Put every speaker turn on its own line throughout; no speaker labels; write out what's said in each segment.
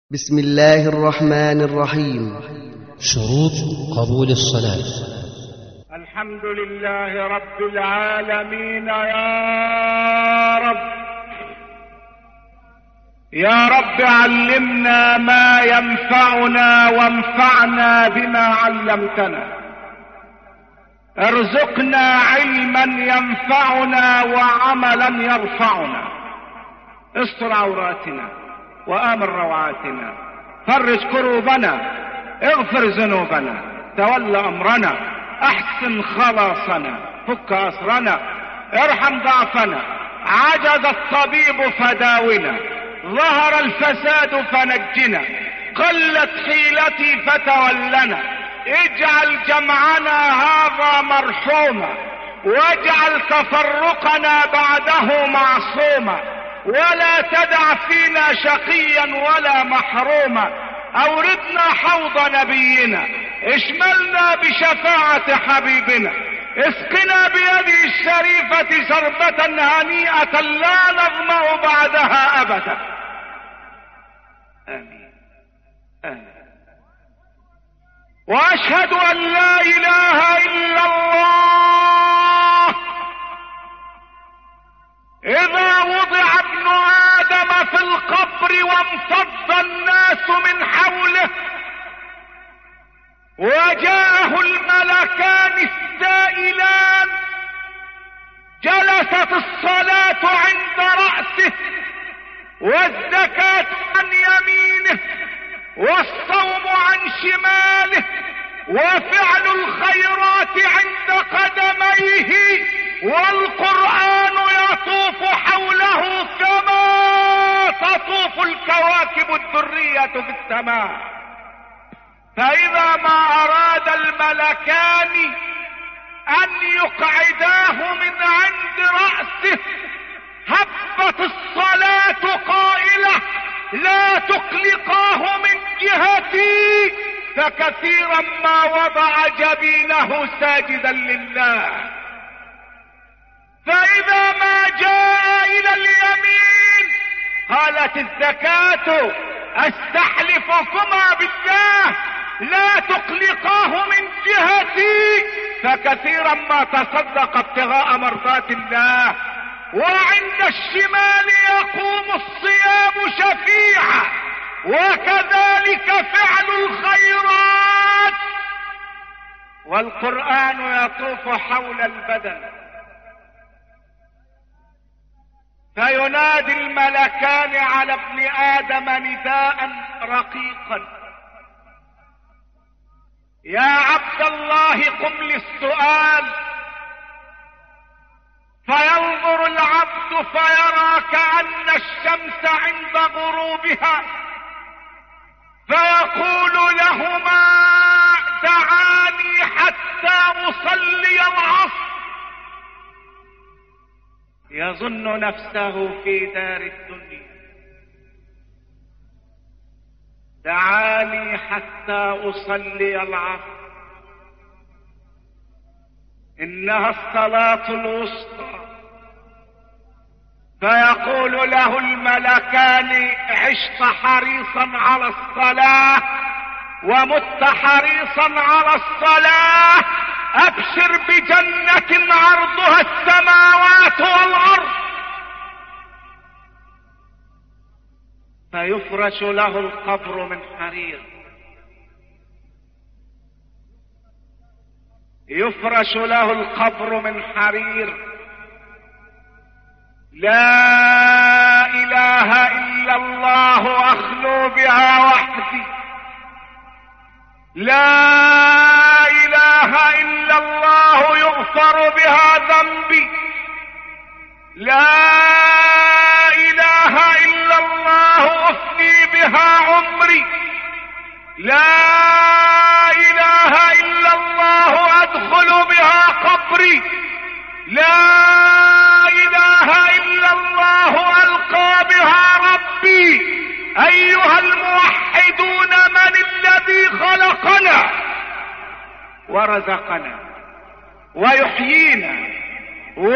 بسم الله الرحمن الرحيم.
شروط قبول الصلاة.
الحمد لله رب العالمين. يا رب علمنا ما ينفعنا وانفعنا بما علمتنا. ارزقنا علما ينفعنا وعملا يرفعنا. استر عوراتنا وآمن روعاتنا. فرج كروبنا. اغفر ذنوبنا. تول امرنا. احسن خلاصنا. فك اسرنا. ارحم ضعفنا. عجز الطبيب فداونا. ظهر الفساد فنجنا. قلت حيلتي فتولنا. اجعل جمعنا هذا مرحوما واجعل تفرقنا بعده معصوما ولا تدع فينا شقيا ولا محروما. اوردنا حوض نبينا. اشملنا بشفاعة حبيبنا. اسقنا بيده الشريفة شربة هنيئة لا نظمأ بعدها ابدا. امين امين. واشهد ان لا اله الا الله. اذا وضع ابن ادم في القبر وامتد الناس من حوله وجاءه الملكان السائلان جلست الصلاة عند رأسه والزكاة عن يمينه والصوم عن شماله وفعل الخيرات عند قدميه والقرآن يطوف حوله كما تطوف الكواكب الدرية في السماء. فإذا ما أراد الملكان أن يقعداه من عند رأسه هبت الصلاة قائلة لا تقلقاه من جهتي. فكثيرا ما وضع جبينه ساجدا لله. فإذا ما جاء إلى اليمين قالت الزكاة استحلفكما بالله لا تقلقاه من جهتي. فكثيرا ما تصدق ابتغاء مرضات الله. وعند الشمال يقوم الصيام شفيعا وكذلك فعل الخيرات. والقرآن يطوف حول البدن. فينادي الملكان على ابن آدم نداء رقيقا يا عبد الله قم للسؤال. فينظر العبد فيرى كأن الشمس عند غروبها فيقول لهما دعاني حتى أصلي العصر. يظن نفسه في دار الدنيا. دعاني حتى أصلي العصر. إنها الصلاة الوسطى. فيقول له الملكان عشت حريصا على الصلاة ومت حريصا على الصلاة. أبشر بجنة عرضها السماوات والأرض. فيفرش له القبر من حرير. يفرش له القبر من حرير. لا إله إلا الله أخلو بها وحدي. لا إله إلا الله يغفر بها ذنبي. لا إله إلا الله أفني بها عمري. لا إله إلا الله أدخل بها قبري. لا إله إلا الله ألقى بها ربي. أيها الموحدون من الذي خلقنا ورزقنا ويحيينا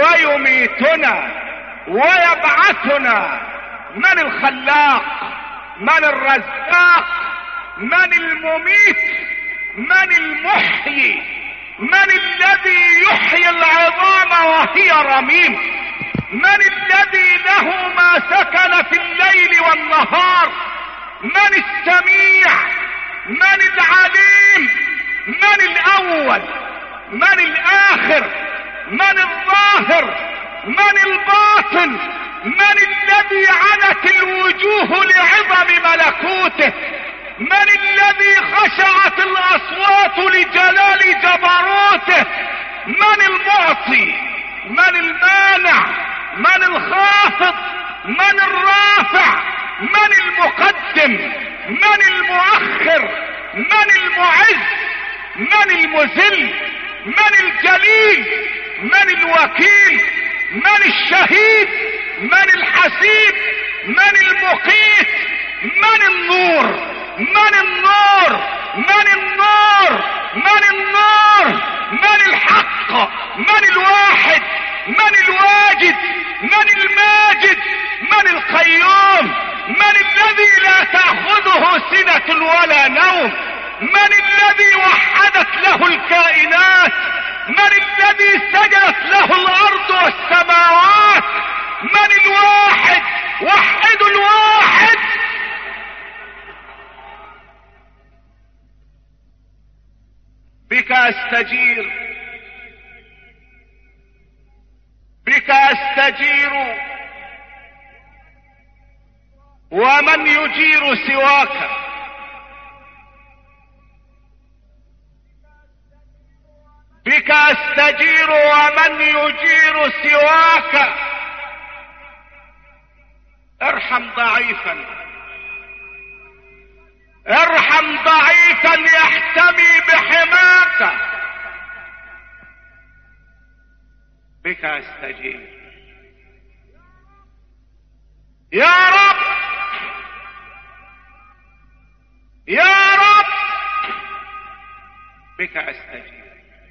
ويميتنا ويبعثنا؟ من الخلاق من الرزاق؟ من المميت؟ من المحيي؟ من الذي يحيي العظام وهي رميم؟ من الذي له ما سكن في الليل والنهار؟ من السميع؟ من العليم؟ من الاول؟ من الاخر؟ من الظاهر؟ من الباطن؟ من الذي عنت الوجوه لعظم ملكوته؟ من الذي خشعت الاصوات لجلال جبروته؟ من المعطي؟ من المانع؟ من الخافض؟ من الرافع؟ من المقدم؟ من المؤخر؟ من المعز؟ من المذل؟ من الجليل؟ من الوكيل؟ من الشهيد؟ من الحسيب؟ من المقيت؟ من النور؟ من النور؟ من النور؟ من النور؟ من الحق؟ من الواحد؟ من الواجد؟ من الماجد؟ من القيوم؟ من الذي لا تأخذه سنة ولا نوم؟ من الذي وحدت له الكائنات؟ من الذي سجدت له الأرض والسماوات؟ من الواحد؟ وحد الواحد. بك أستجير، بك أستجير، ومن يجير سواك؟ بك أستجير ومن يجير سواك. ارحم ضعيفا، ارحم ضعيفا يحتمي بحماك. بك أستجير يا رب، يا رب. بك أستجير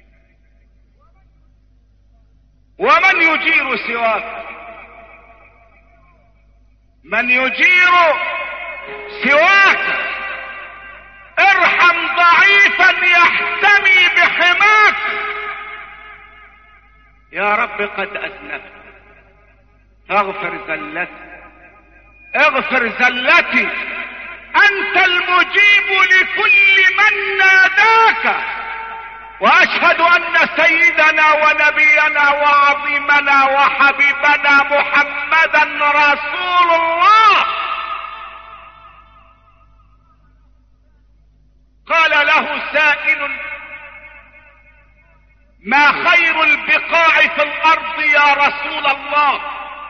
ومن يجير سواك؟ من يجير سواك؟ ارحم ضعيفا يحتمي بحماك. يا رب قد أذنبت فاغفر زلتي، اغفر زلتي. أنت المجيب لكل من ناداك، وأشهد أن سيدنا ونبينا وعظيمنا وحبيبنا محمدا رسول الله. قال له سائل: ما خير البقاع في الأرض يا رسول الله؟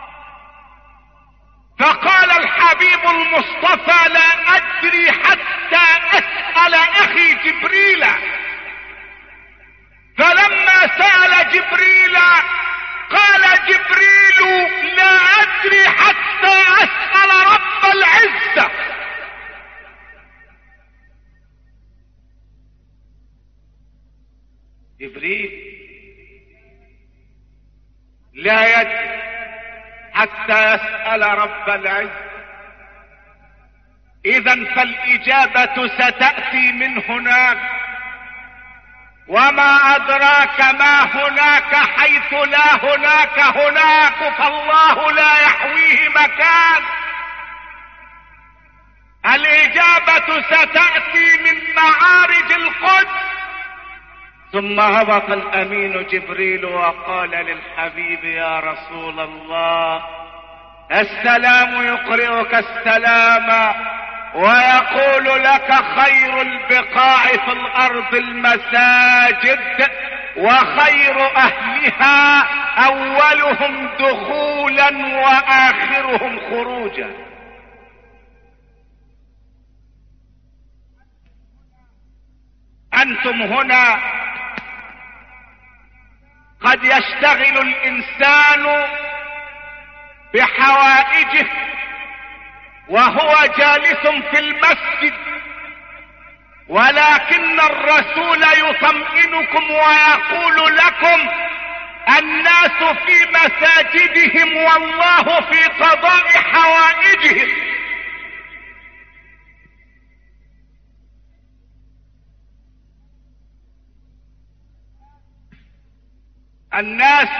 فقال الحبيب المصطفى: لا أدري حتى أسأل أخي جبريل. فلما سأل جبريل قال جبريل: لا أدري حتى أسأل رب العزة. جبريل لا يدري حتى يسأل رب العزة. إذن فالإجابة ستأتي من هناك، وما أدراك ما هناك حيث لا هناك هناك، فالله لا يحويه مكان. الإجابة ستأتي من معارج القدس. ثم هبط الأمين جبريل وقال للحبيب: يا رسول الله، السلام يقرئك السلام ويقول لك خير البقاع في الأرض المساجد، وخير أهلها أولهم دخولا وآخرهم خروجا. أنتم هنا قد يشتغل الإنسان بحوائجه وهو جالس في المسجد، ولكن الرسول يطمئنكم ويقول لكم: الناس في مساجدهم والله في قضاء حوائجهم. الناس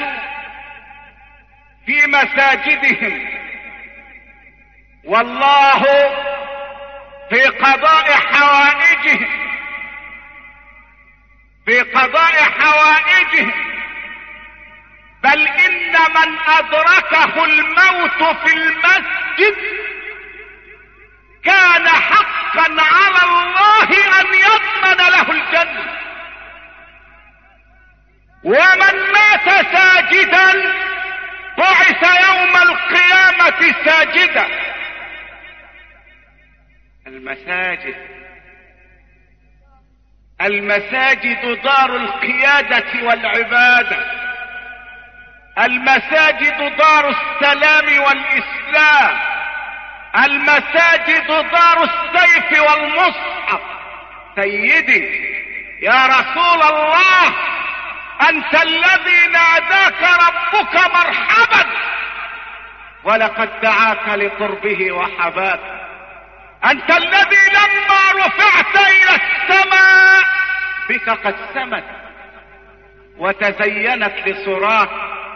في مساجدهم والله في قضاء حوائجهم، في قضاء حوائجهم، بل إن من أدركه الموت في المسجد كان حقا على الله أن يضمن له الجنة. ومن مات ساجدا بعث يوم القيامة ساجدا. المساجد دار القيادة والعبادة، المساجد دار السلام والإسلام، المساجد دار السيف والمصحف. سيدي يا رسول الله، أنت الذي ناداك ربك مرحبا ولقد دعاك لقربه وحباك. أنت الذي لما رفعت إلى السماء بك قد سمت وتزينت لصراك.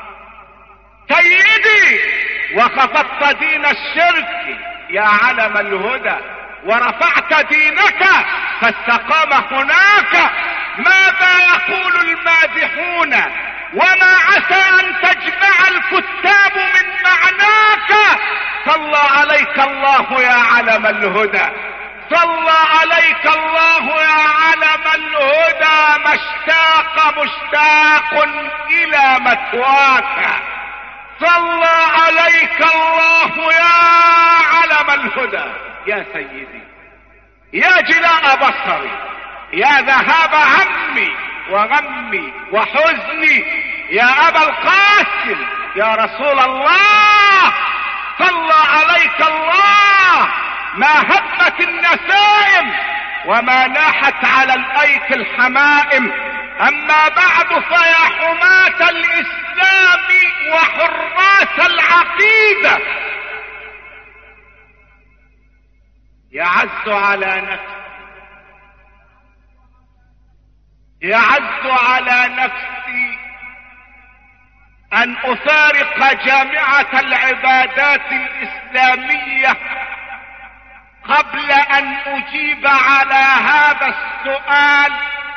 سيدي وخفضت دين الشرك يا علم الهدى، ورفعت دينك فاستقام هناك. ماذا يقول المادحون وما عسى أن تجمع الكتاب من معناك؟ صلى عليك الله يا علم الهدى، صلى عليك الله يا علم الهدى. ما اشتاق مشتاق إلى مثواك. صلى عليك الله يا علم الهدى. يا سيدي يا جلاء بصري، يا ذهاب همي وغمي وحزني، يا أبا القاسم، يا رسول الله، صلى عليك الله. ما هبت النسائم وما ناحت على الأيك الحمائم. أما بعد فيا حماة الإسلام وحراس العقيدة، يعز على نفسي، يعز على نفسي أن أفارق جامعة العبادات الإسلامية قبل أن أجيب على هذا السؤال.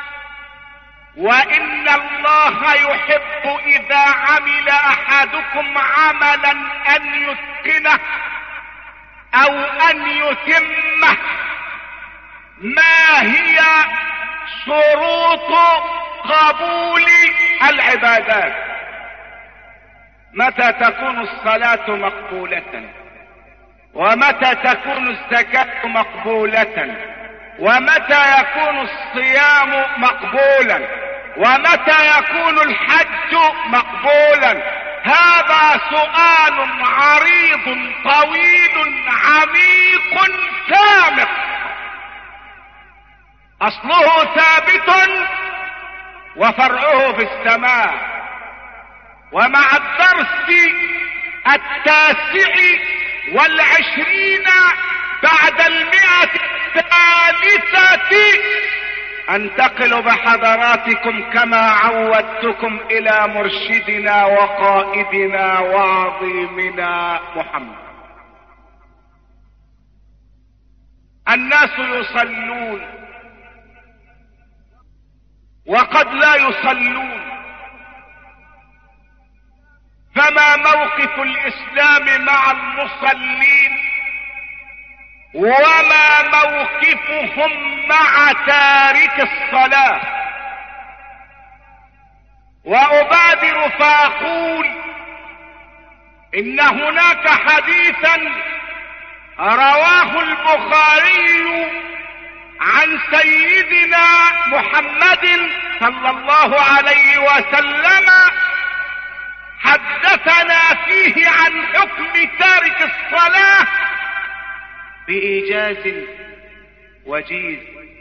وإن الله يحب إذا عمل أحدكم عملا أن يتقنه أو أن يتمه. ما هي شروط قبول العبادات؟ متى تكون الصلاة مقبولة؟ ومتى تكون الزكاة مقبولة؟ ومتى يكون الصيام مقبولا؟ ومتى يكون الحج مقبولا؟ هذا سؤال عريض طويل عميق سامق، اصله ثابت وفرعه في السماء. ومع الدرس 29 بعد 100 الثالثة انتقل بحضراتكم كما عودتكم الى مرشدنا وقائدنا وعظيمنا محمد. الناس يصلون وقد لا يصلون، فما موقف الإسلام مع المصلين وما موقفهم مع تارك الصلاة؟ وأبادر فأقول إن هناك حديثا رواه البخاري عن سيدنا محمد صلى الله عليه وسلم، حدثنا فيه عن حكم تارك الصلاة بإيجاز وجيز.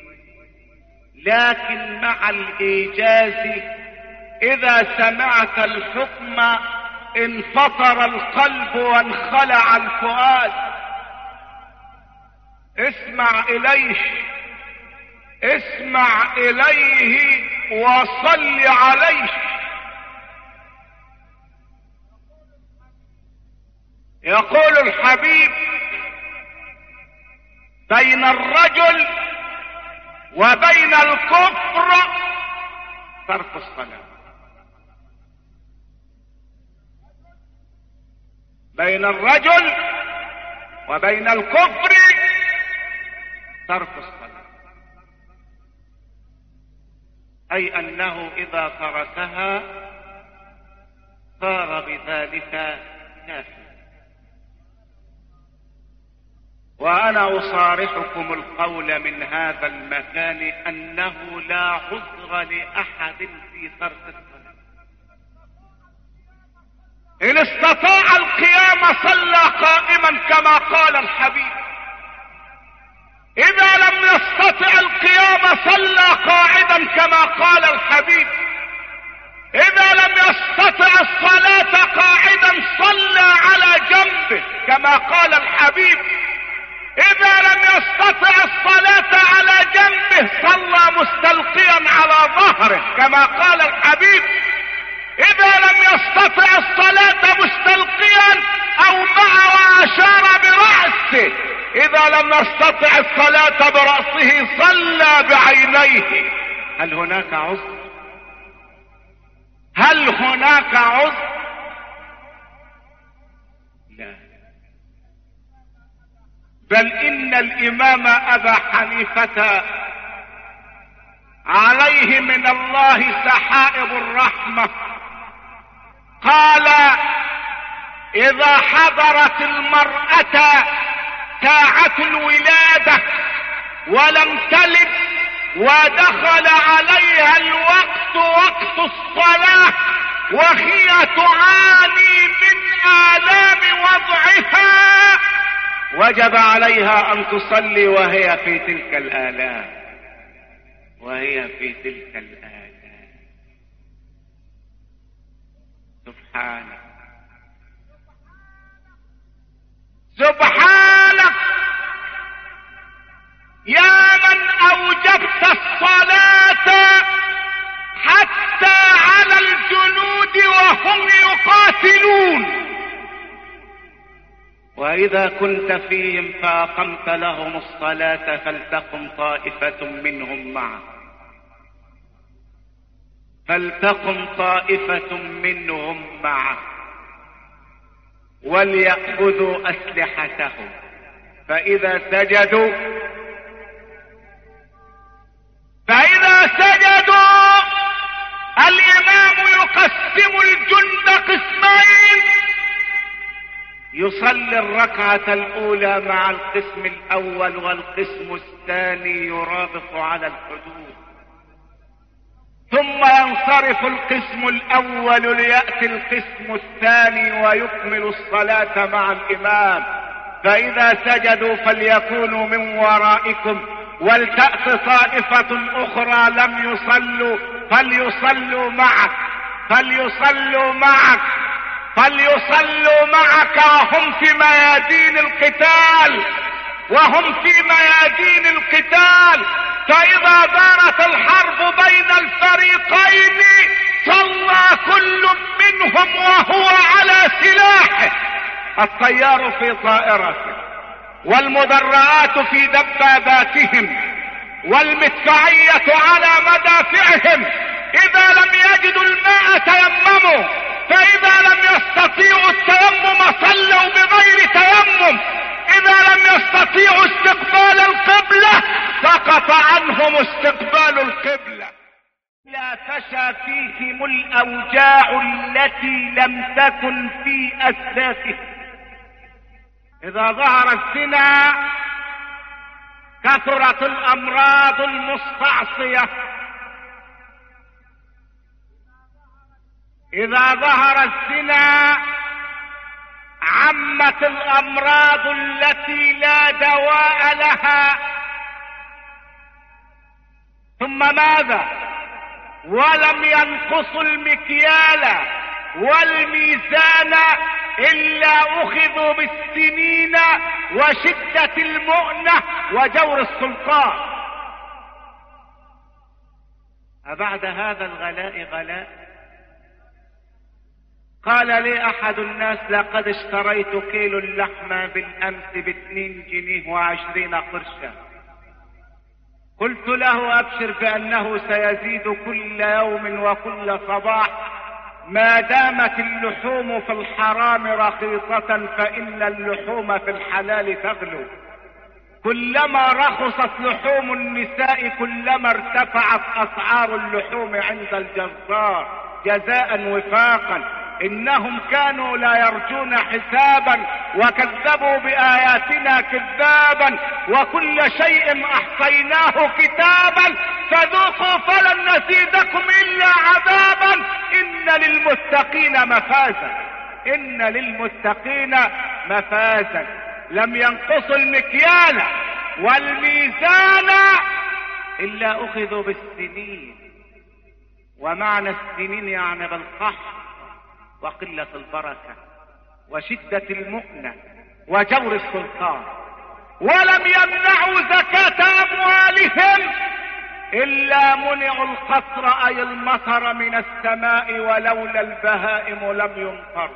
لكن مع الإيجاز إذا سمعت الحكم انفطر القلب وانخلع الفؤاد. اسمع إليه، اسمع إليه وصل عليه. يقول الحبيب: بين الرجل وبين الكفر ترك الصلاة. بين الرجل وبين الكفر ترك الصلاة، أي أنه إذا تركها صار بذلك كافرا. وأنا أصارحكم القول من هذا المكان أنه لا عذر لأحد في ترك الصلاة. إن استطاع القيام صلى قائما كما قال الحبيب، إذا لم يستطع القيام صلى قاعدا كما قال الحبيب، إذا لم يستطع الصلاة قاعدا صلى على جنبه كما قال الحبيب، إذا لم يستطع الصلاة على جنبه صلى مستلقيا على ظهره كما قال الحبيب، إذا لم يستطع الصلاة مستلقيا أو مع وأشار برأسه، إذا لم يستطع الصلاة برأسه صلى بعينيه. هل هناك عذر؟ هل هناك عذر؟ لا، بل إن الإمام أبا حنيفة عليه من الله سحائب الرحمة قال: إذا حضرت المرأة ساعة الولادة ولم تلد ودخل عليها الوقت وقت الصلاة وهي تعاني من آلام وضعها، وجب عليها أن تصلي وهي في تلك الآلام، وهي في تلك الآلام. سبحانك سبحانك يا من أوجبت الصلاة حتى على الجنود وهم يقاتلون، وإذا كنت فيهم فأقمت لهم الصلاة فلتقم طائفة منهم معك، فلتقم طائفة منهم معك وليأخذوا أسلحتهم، فإذا سجدوا الإمام يقسم الجند قسمين، يصلي الركعة الأولى مع القسم الأول والقسم الثاني يرابط على الحدود، ثم ينصرف القسم الأول ليأتي القسم الثاني ويكمل الصلاة مع الإمام. فإذا سجدوا فليكونوا من ورائكم، ولتأت طائفة أخرى لم يصلوا فليصلوا معك، فليصلوا معك، فليصلوا معك وهم في ميادين القتال، وهم في ميادين القتال. فإذا دارت الحرب بين الفريقين صلى كل منهم وهو على سلاحه، الطيار في طائرته، والمدرعات في دباباتهم، والمدفعية على مدافعهم. إذا لم يجدوا الماء تيمموا، فإذا لم يستطيعوا التيمم صلوا بغير تيمم. إذا لم يستطيعوا استقبال القبلة سقط عنهم استقبال القبلة. لا تشى فيهم الأوجاع التي لم تكن في أسلافهم. إذا ظهر الزنا كثرت الأمراض المستعصية، إذا ظهر الزنا عمت الأمراض التي لا دواء لها. ثم ماذا؟ ولم ينقصوا المكيال والميزان إلا أخذوا بالسنين وشدة المؤنة وجور السلطان. أبعد هذا الغلاء غلاء؟
قال لي احد الناس: لقد اشتريت كيلو اللحمة بالامس ب2 جنيه و20 قرشا. قلت له: ابشر بانه سيزيد كل يوم وكل صباح، ما دامت اللحوم في الحرام رخيصة فان اللحوم في الحلال تغلو. كلما رخصت لحوم النساء كلما ارتفعت اسعار اللحوم عند الجزار جزاء وفاقا. انهم كانوا لا يرجون حسابا وكذبوا باياتنا كذابا، وكل شيء احصيناه كتابا، فذوقوا فلن نزيدكم الا عذابا. ان للمتقين مفازا، ان للمتقين مفازا. لم ينقصوا المكيال والميزان الا اخذوا بالسنين. ومعنى السنين يعني بالقحط وقلة البركة وشدة المؤنة وجور السلطان. ولم يمنعوا زكاة اموالهم الا منعوا القطر اي المطر من السماء، ولولا البهائم لم يمطر.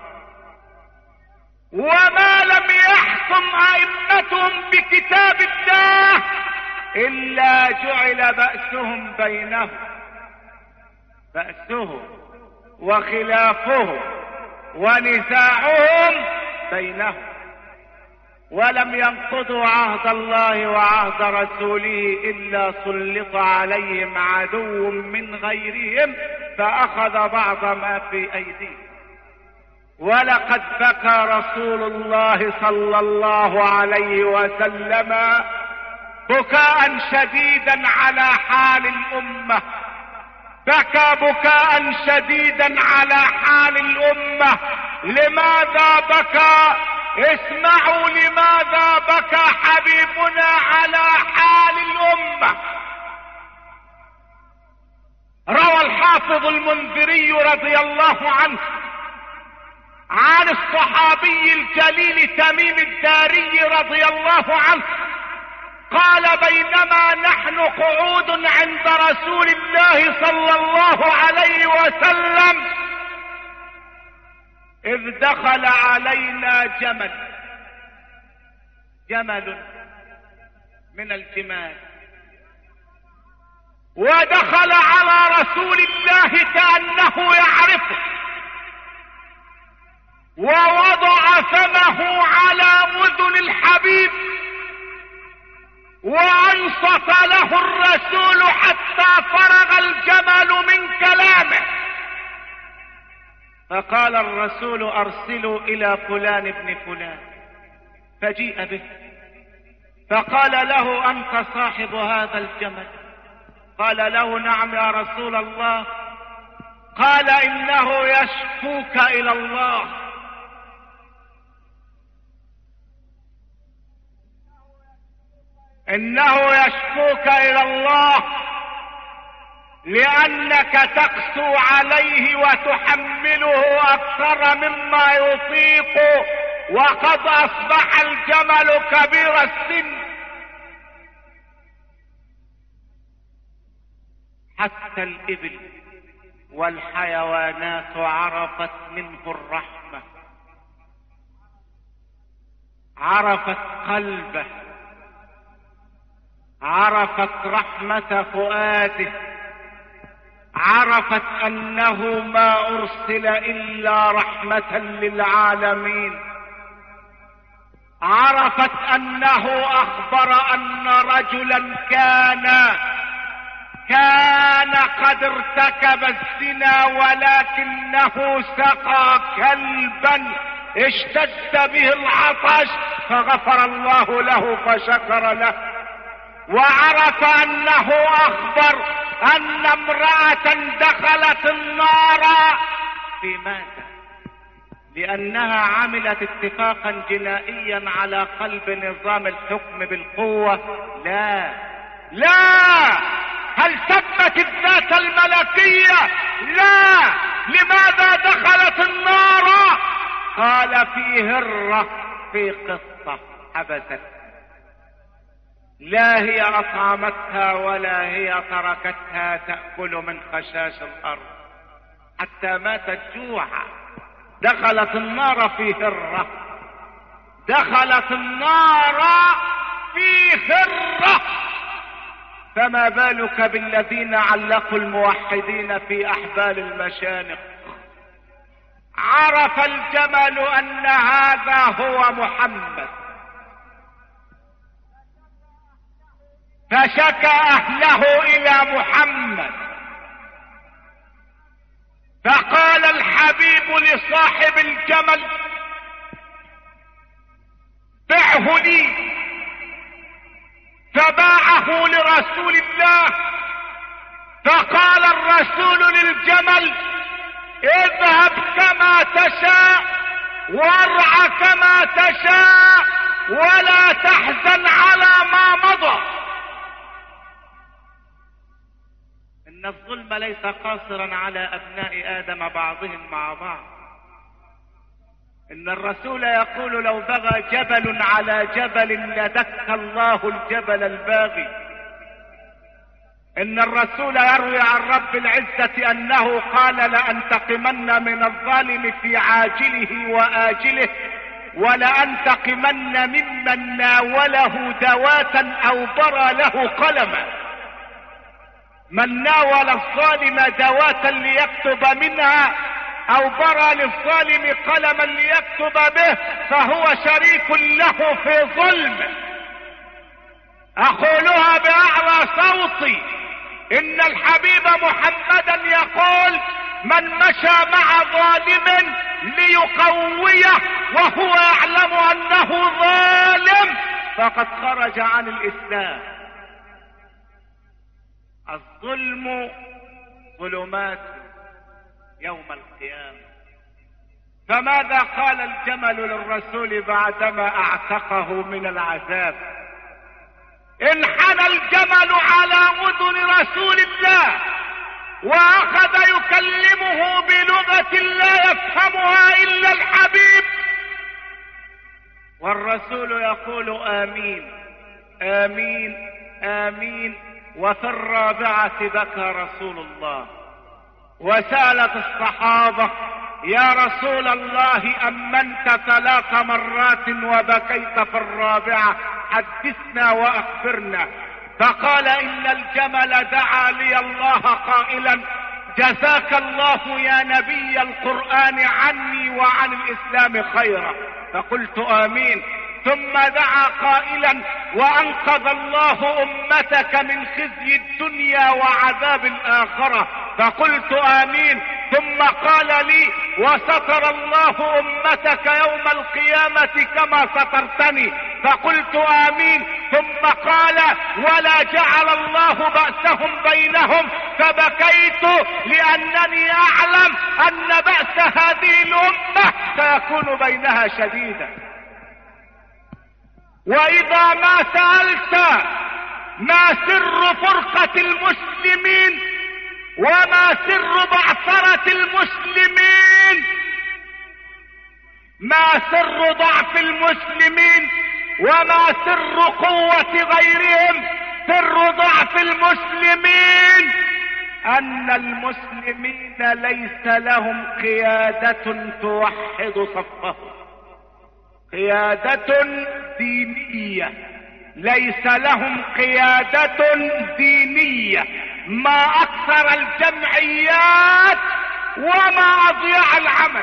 وما لم يحكم ائمتهم بكتاب الله الا جعل بأسهم بينهم، بأسهم وخلافهم ونزاعهم بينهم. ولم ينقضوا عهد الله وعهد رسوله الا سلط عليهم عدو من غيرهم فاخذ بعض ما في ايديهم. ولقد بكى رسول الله صلى الله عليه وسلم بكاء شديدا على حال الامه، بكى بكاء شديدا على حال الامه. لماذا بكى؟ اسمعوا لماذا بكى حبيبنا على حال الامه. روى الحافظ المنذري رضي الله عنه عن الصحابي الجليل تميم الداري رضي الله عنه قال: بينما نحن قعود عند رسول الله صلى الله عليه وسلم اذ دخل علينا جمل من الجمال، ودخل على رسول الله كأنه يعرفه، ووضع فمه على اذن الحبيب وانصت له الرسول حتى فرغ الجمل من كلامه. فقال الرسول: ارسلوا الى فلان ابن فلان، فجيء به. فقال له: انت صاحب هذا الجمل؟ قال له: نعم يا رسول الله. قال: انه يشكوك الى الله. انه يشكوك الى الله لانك تقسو عليه وتحمله اكثر مما يطيق، وقد اصبح الجمل كبير السن، حتى الابل والحيوانات عرفت منه الرحمة، عرفت قلبه، عرفت رحمة فؤاده، عرفت انه ما ارسل الا رحمة للعالمين، عرفت انه اخبر ان رجلا كان قد ارتكب الزنا ولكنه سقى كلبا اشتد به العطش فغفر الله له فشكر له. وعرف انه اخبر ان امرأة دخلت النار في ماذا؟ لانها عملت اتفاقا جنائيا على قلب نظام الحكم بالقوة. لا هل ثبت الذات الملكية؟ لا. لماذا دخلت النار؟ قال: في هرة، في قصة حبست، لا هي اطعمتها ولا هي تركتها تأكل من خشاش الارض حتى ماتت جوعا. دخلت النار في هرة، دخلت النار في هرة، فما بالك بالذين علقوا الموحدين في أحبال المشانق. عرف الجمل أن هذا هو محمد، فشكى أهله إلى محمد، فقال الحبيب لصاحب الجمل: بعه لي. فباعه لرسول الله، فقال الرسول للجمل: اذهب كما تشاء وارع كما تشاء ولا تحزن على ما مضى. إن الظلم ليس قاصرا على أبناء آدم بعضهم مع بعض. إن الرسول يقول: لو بغى جبل على جبل لدك الله الجبل الباغي. إن الرسول يروي عن رب العزة أنه قال: لأنتقمن من الظالم في عاجله وآجله، ولأنتقمن ممن ناوله دواة أو برى له قلما. من ناول الظالم دواة ليكتب منها أو برى للظالم قلما ليكتب به فهو شريك له في ظلم. أقولها بأعلى صوتي: إن الحبيب محمدا يقول: من مشى مع ظالم ليقويه وهو يعلم أنه ظالم فقد خرج عن الإسلام. الظلم ظلمات يوم القيامة. فماذا قال الجمل للرسول بعدما اعتقه من العذاب؟ انحنى الجمل على اذن رسول الله واخذ يكلمه بلغة لا يفهمها الا الحبيب، والرسول يقول: امين امين امين. وفي الرابعة بكى رسول الله. وسألت الصحابة: يا رسول الله أمنت 3 مرات وبكيت في الرابعة، حدثنا وأخبرنا. فقال: إن الجمل دعا لي الله قائلا: جزاك الله يا نبي القرآن عني وعن الإسلام خيرا. فقلت آمين. ثم دعا قائلا: وأنقذ الله أمتك من خزي الدنيا وعذاب الآخرة. فقلت آمين. ثم قال لي: وستر الله أمتك يوم القيامة كما سترتني. فقلت آمين. ثم قال: ولا جعل الله بأسهم بينهم. فبكيت لأنني أعلم أن بأس هذه الأمة سيكون بينها شديدا. وإذا ما سألت ما سر فرقة المسلمين وما سر بعثرة المسلمين، ما سر ضعف المسلمين وما سر قوة غيرهم، سر ضعف المسلمين أن المسلمين ليس لهم قيادة توحد صفهم، قيادة دينية، ليس لهم قيادة دينية. ما أكثر الجمعيات وما أضيع العمل.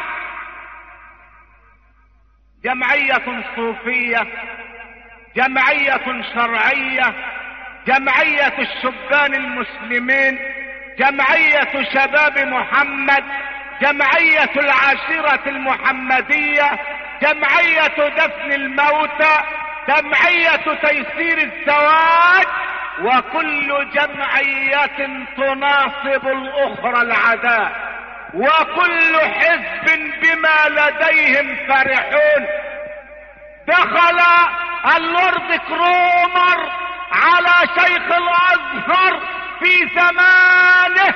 جمعية صوفية، جمعية شرعية، جمعية الشبان المسلمين، جمعية شباب محمد، جمعية العاشرة المحمدية، جمعية دفن الموتى، جمعية تيسير الزواج، وكل جمعية تناصب الأخرى العداء، وكل حزب بما لديهم فرحون. دخل اللورد كرومر على شيخ الأزهر في زمانه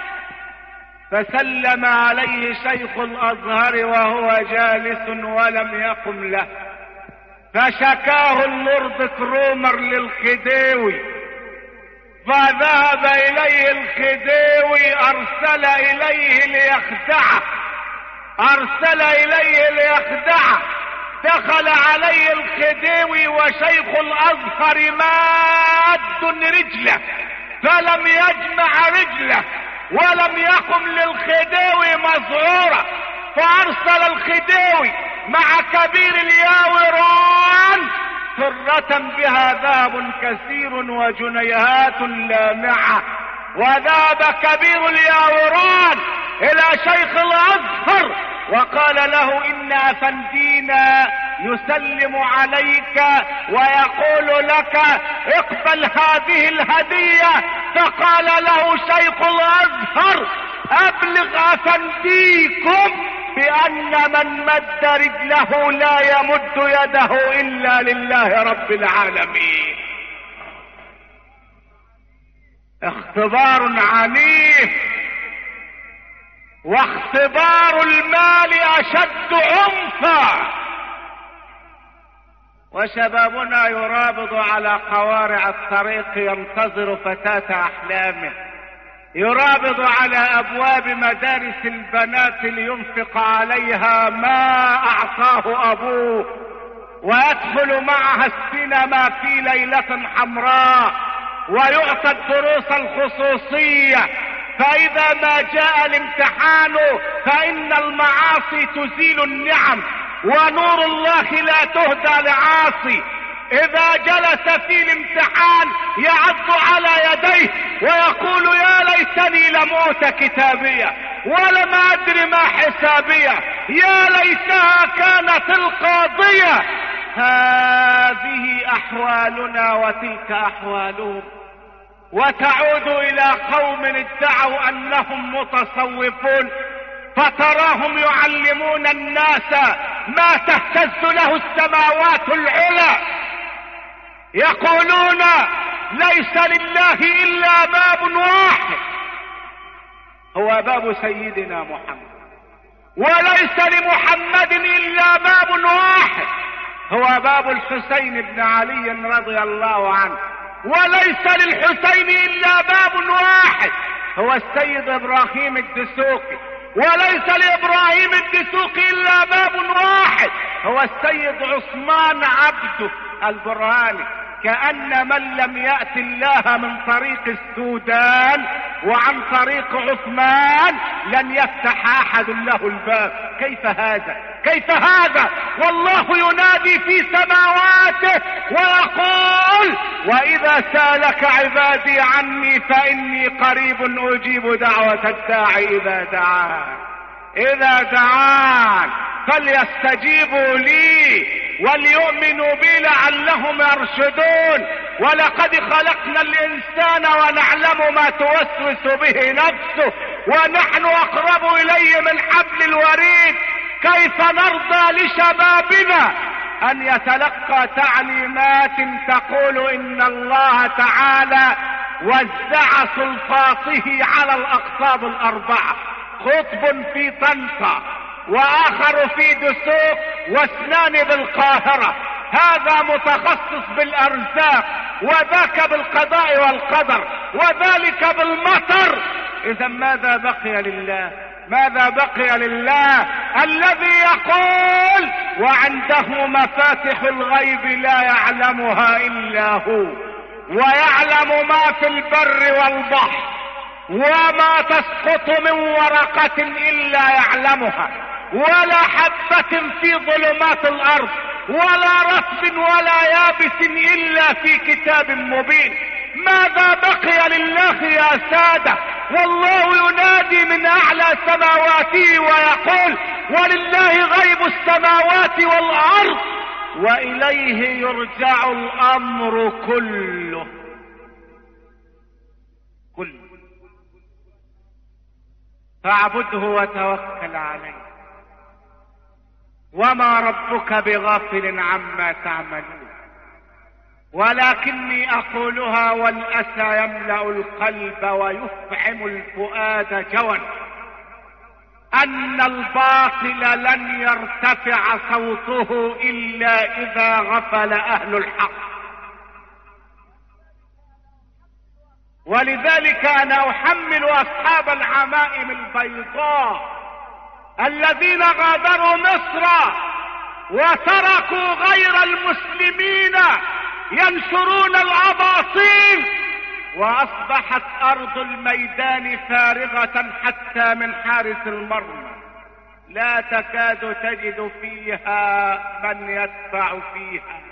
فسلم عليه شيخ الأزهر وهو جالس ولم يقم له، فشكاه اللورد كرومر للخديوي، فذهب إليه الخديوي، أرسل إليه ليخدعه،
ارسل اليه ليخدعه. دخل عليه الخديوي وشيخ الازهر ماد رجله فلم يجمع رجله ولم يقم للخديوي مذعورا، فارسل الخديوي مع كبير الياوران سرة بها ذهب كثير وجنيهات لامعة، وذهب كبير الياوران الى شيخ الازهر وقال له ان افندينا يسلم عليك ويقول لك اقبل هذه الهدية. فقال له شيخ الازهر ابلغ افنديكم بان من مد رجله لا يمد يده الا لله رب العالمين. اختبار عنيف، واختبار المال اشد عنفا. وشبابنا يرابض على قوارع الطريق ينتظر فتاة احلامه، يرابض على ابواب مدارس البنات لينفق عليها ما اعطاه ابوه، ويدخل معها السينما في ليلة حمراء، ويعطى الدروس الخصوصية. فاذا ما جاء الامتحان فان المعاصي تزيل النعم، ونور الله لا تهدى لعاصي. اذا جلس في الامتحان يعض على يديه ويقول يا ليتني لم اوت كتابيه ولم ادر ما حسابيه، يا ليتها كانت القاضيه. هذه احوالنا وتلك احوالهم. وتعود الى قوم ادعوا انهم متصوفون، فتراهم يعلمون الناس ما تهتز له السماوات العلى، يقولون ليس لله الا باب واحد هو باب سيدنا محمد، وليس لمحمد الا باب واحد هو باب الحسين بن علي رضي الله عنه، وليس للحسين الا باب واحد هو السيد ابراهيم الدسوقي، وليس لابراهيم الدسوقي الا باب واحد هو السيد عثمان عبده البرهاني. كأن من لم يأت الله من طريق السودان وعن طريق عثمان لن يفتح احد له الباب. كيف هذا؟ كيف هذا؟ والله ينادي في سماواته ويقول واذا سالك عبادي عني فاني قريب اجيب دعوة الداعي اذا دعان. اذا دعان فليستجيبوا لي وليؤمنوا بي لعلهم يرشدون. ولقد خلقنا الانسان ونعلم ما توسوس به نفسه ونحن اقرب اليه من حبل الوريد. كيف نرضى لشبابنا ان يتلقى تعليمات تقول ان الله تعالى وزع سلطاته على الاقطاب الاربعة، قطب في طنطا واخر في دسوق واثنان بالقاهرة، هذا متخصص بالارزاق وذاك بالقضاء والقدر وذلك بالمطر. اذا ماذا بقي لله؟ ماذا بقي لله الذي يقول وعنده مفاتح الغيب لا يعلمها الا هو، ويعلم ما في البر والبحر، وما تسقط من ورقة الا يعلمها، ولا حبة في ظلمات الارض، ولا رطب ولا يابس الا في كتاب مبين. ماذا بقي لله يا سادة؟ والله ينادي من اعلى سماواته ويقول ولله غيب السماوات والارض واليه يرجع الامر كله. فاعبده وتوكل عليه وما ربك بغافل عما تعملون. ولكني اقولها والاسى يملأ القلب ويفعم الفؤاد جوا، ان الباطل لن يرتفع صوته الا اذا غفل اهل الحق. ولذلك انا احمل اصحاب العمائم البيضاء الذين غادروا مصر وتركوا غير المسلمين ينشرون الأباطيل، وأصبحت أرض الميدان فارغة حتى من حارس المرمى، لا تكاد تجد فيها من يدفع فيها،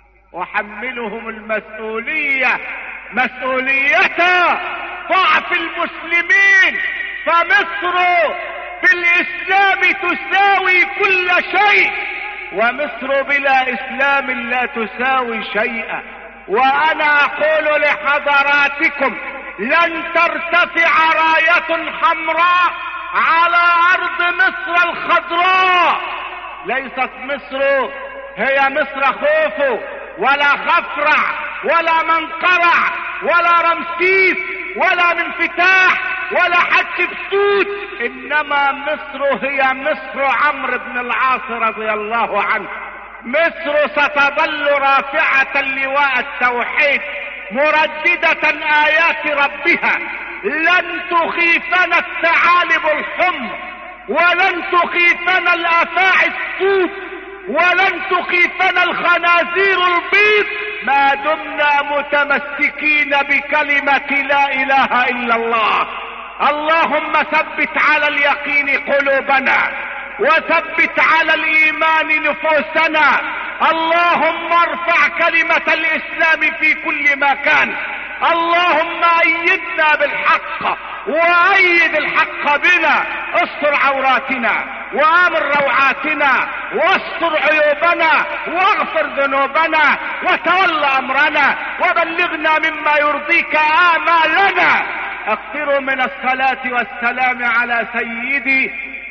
وحملهم المسؤولية، مسؤولية ضعف المسلمين. فمصر بالإسلام تساوي كل شيء، ومصر بلا إسلام لا تساوي شيئا. وأنا أقول لحضراتكم لن ترتفع راية حمراء على أرض مصر الخضراء. ليست مصر هي مصر خوفو ولا خفرع ولا منقرع ولا رمسيس ولا منفتاح ولا حتشبسوت، إنما مصر هي مصر عمرو بن العاص رضي الله عنه. مصر ستظل رافعة لواء التوحيد مرددة آيات ربها. لن تخيفنا الثعالب الحمر، ولن تخيفنا الأفاعي السود، ولن تخيفنا الخنازير البيض ما دمنا متمسكين بكلمة لا إله إلا الله. اللهم ثبت على اليقين قلوبنا، وثبت على الإيمان نفوسنا. اللهم ارفع كلمة الإسلام في كل مكان. اللهم أيدنا بالحق وأيد الحق بنا. استر عوراتنا وآمن روعاتنا، واستر عيوبنا واغفر ذنوبنا، وتول أمرنا، وبلغنا مما يرضيك آمالنا. اكثروا من الصلاة والسلام على سيدي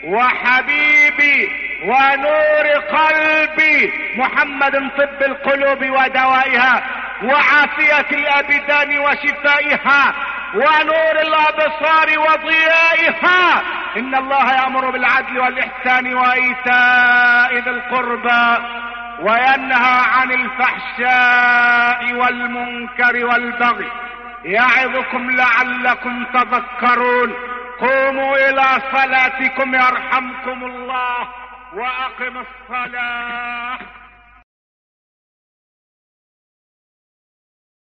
وحبيبي ونور قلبي محمد، طب القلوب ودوائها، وعافية الأبدان وشفائها، ونور الأبصار وضيائها. إن الله يأمر بالعدل والإحسان وإيتاء ذي القربى، وينهى عن الفحشاء والمنكر والبغي، يعظكم لعلكم تذكرون. قوموا إلى صلاتكم يرحمكم الله، وأقم الصلاة.